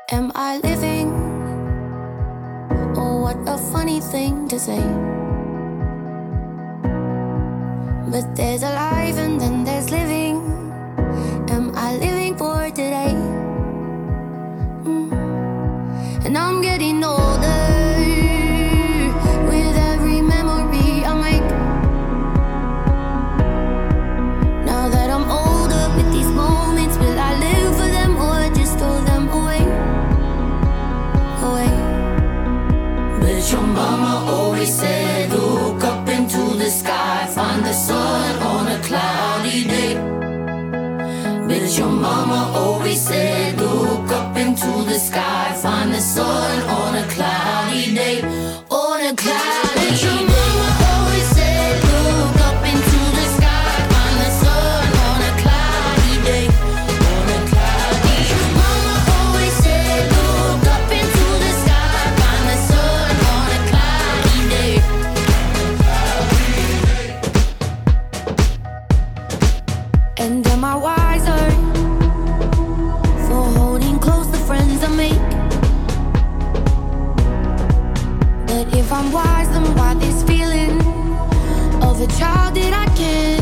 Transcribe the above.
Am I living? Oh, what a funny thing to say. But there's alive and then there's living. Am I living for today? And I'm getting older with every memory I make. Now that I'm older with these moments, will I live for them or just throw them away? Away. But your mama always said, look up into the sky, find the sun on a cloudy day. But your mama always said, look up into the sky, find the sun on a cloudy day. On a cloudy day. Your mama always said, look up into the sky, find the sun on a cloudy day. On a cloudy day. Your mama always said, look up into the sky, find the sun on a cloudy day. And am I wiser for holding close the friends I make? But if I'm wise, then why this feeling of a child that I can't